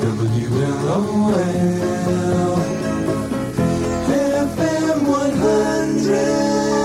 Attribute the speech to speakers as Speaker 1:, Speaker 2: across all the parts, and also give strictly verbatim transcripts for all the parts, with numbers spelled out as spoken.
Speaker 1: W L O L, F M one hundred.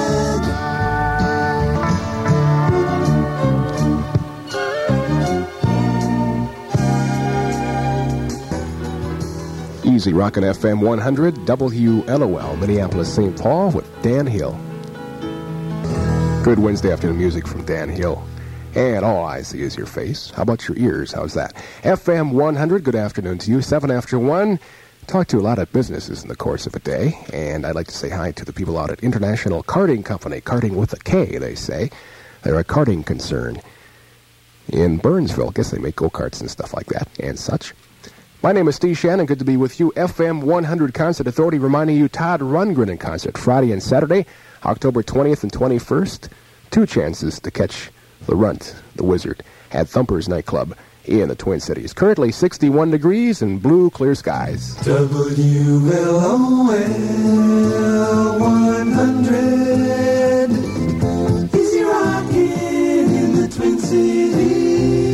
Speaker 2: Easy Rockin' F M one hundred, W L O L, Minneapolis, Saint Paul, with Dan Hill. Good Wednesday afternoon music from Dan Hill. And all I see is your face. How about your ears? How's that? F M one hundred, good afternoon to you. Seven after one. Talk to a lot of businesses in the course of a day. And I'd like to say hi to the people out at International Karting Company. Karting with a K, they say. They're a karting concern in Burnsville. Guess they make go-karts and stuff like that and such. My name is Steve Shannon. Good to be with you. F M one hundred Concert Authority reminding you Todd Rundgren in concert Friday and Saturday, October twentieth and twenty-first. Two chances to catch the Runt, the Wizard, at Thumper's Nightclub in the Twin Cities. Currently sixty-one degrees and blue, clear skies.
Speaker 1: W L O L one hundred. Easy rockin' in the Twin Cities.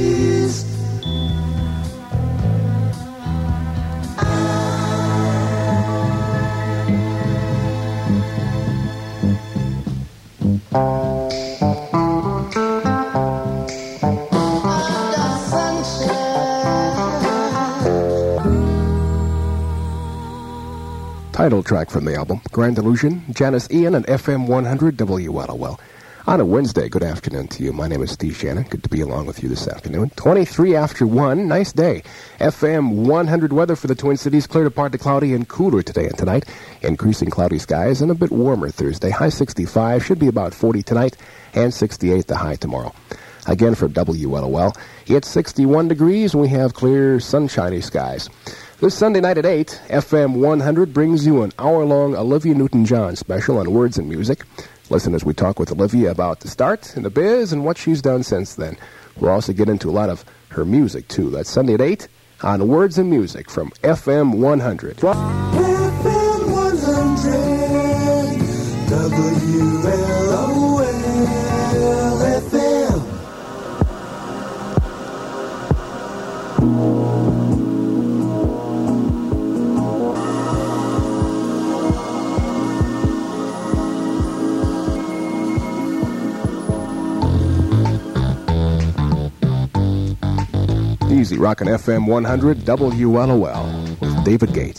Speaker 2: Title track from the album, Grand Illusion, Janice Ian and F M one hundred W L O L. On a Wednesday, good afternoon to you. My name is Steve Shannon. Good to be along with you this afternoon. twenty-three after one, nice day. F M one hundred weather for the Twin Cities, clear to partly cloudy and cooler today and tonight. Increasing cloudy skies and a bit warmer Thursday. High sixty-five, should be about forty tonight, and sixty-eight the high tomorrow. Again for W L O L, it's sixty-one degrees and we have clear, sunshiny skies. This Sunday night at eight, F M one hundred brings you an hour-long Olivia Newton-John special on words and music. Listen as we talk with Olivia about the start in the biz and what she's done since then. We'll also get into a lot of her music, too. That's Sunday at eight on Words and Music from F M one hundred.
Speaker 1: F M one hundred, W L O L, F M.
Speaker 2: Easy Rockin' F M one hundred W L O L with David Gates.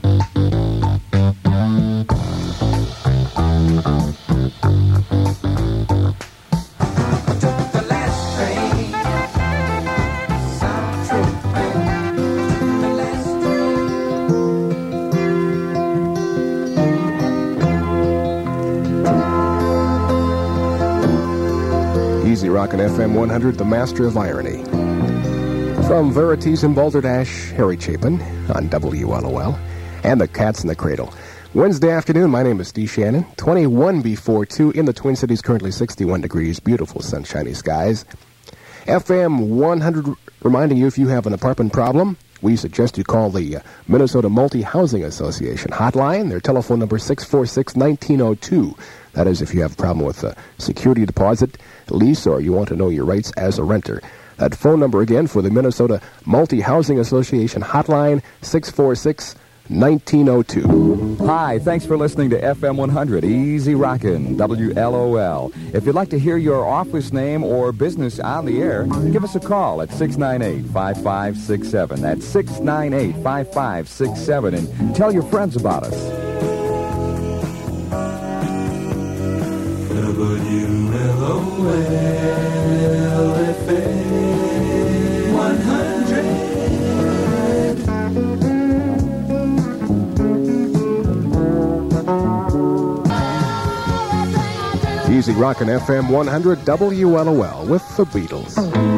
Speaker 2: Easy Rockin' F M one hundred, the master of irony. From Verities and Balderdash, Harry Chapin on W L O L, and the Cats in the Cradle. Wednesday afternoon, my name is Steve Shannon. twenty-one before two in the Twin Cities, currently sixty-one degrees, beautiful sunshiny skies. F M one hundred reminding you if you have an apartment problem, we suggest you call the uh, Minnesota Multi-Housing Association hotline. Their telephone number is six four six, one nine zero two. That is if you have a problem with a security deposit, lease, or you want to know your rights as a renter. That phone number again for the Minnesota Multi-Housing Association hotline, six four six, one nine zero two.
Speaker 3: Hi, thanks for listening to F M one hundred, Easy Rockin', W L O L. If you'd like to hear your office name or business on the air, give us a call at six nine eight, five five six seven. That's six nine eight, five five six seven, and tell your friends about us.
Speaker 1: W L O L, F M one hundred.
Speaker 2: Easy Rockin' F M one hundred W L O L with the Beatles.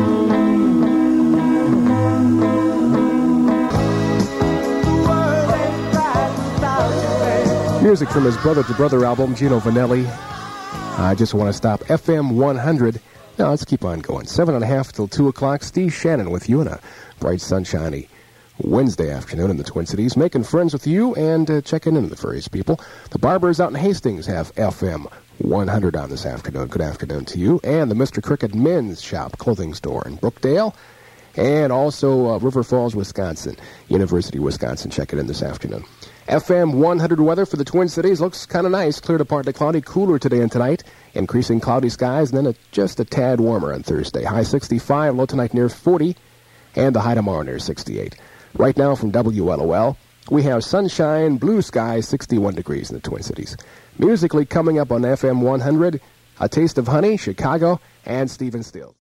Speaker 2: Music from his Brother to Brother album, Gino Vanelli. I just want to stop. F M one hundred. Now, let's keep on going. Seven and a half till two o'clock. Steve Shannon with you on a bright, sunshiny Wednesday afternoon in the Twin Cities. Making friends with you and uh, checking in with the various people. The barbers out in Hastings have F M one hundred on this afternoon. Good afternoon to you. And the Mister Cricket Men's Shop clothing store in Brookdale And also uh, River Falls, Wisconsin. University of Wisconsin. Check it in this afternoon. F M one hundred weather for the Twin Cities looks kind of nice. Clear to partly cloudy, cooler today and tonight. Increasing cloudy skies, and then a, just a tad warmer on Thursday. High sixty-five, low tonight near forty, and the high tomorrow near sixty-eight. Right now from W L O L, we have sunshine, blue skies, sixty-one degrees in the Twin Cities. Musically coming up on F M one hundred, A Taste of Honey, Chicago, and Stephen Stills.